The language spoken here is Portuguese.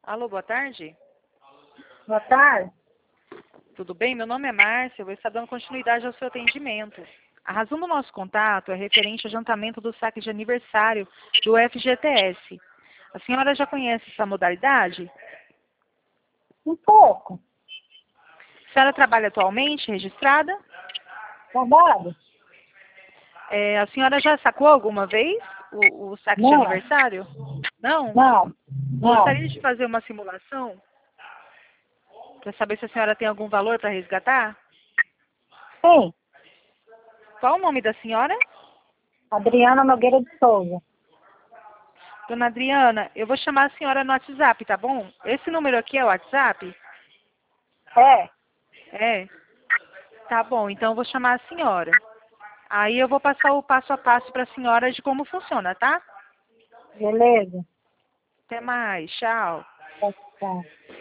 Alô, boa tarde. Boa tarde. Tudo bem? Meu nome é Márcia, eu vou estar dando continuidade ao seu atendimento. A razão do nosso contato é referente ao adiantamento do saque de aniversário do FGTS. A senhora já conhece essa modalidade? Um pouco. A senhora trabalha atualmente registrada? Trabalho? A senhora já sacou alguma vez o saque de Não. aniversário? Não? Não. Gostaria de fazer uma simulação para saber se a senhora tem algum valor para resgatar? Sim. Qual o nome da senhora? Adriana Nogueira de Souza. Dona Adriana, eu vou chamar a senhora no WhatsApp, tá bom? Esse número aqui é o WhatsApp? É. É? Tá bom, então eu vou chamar a senhora. Aí eu vou passar o passo a passo para a senhora de como funciona, tá? Beleza. Até mais, tchau. Tá.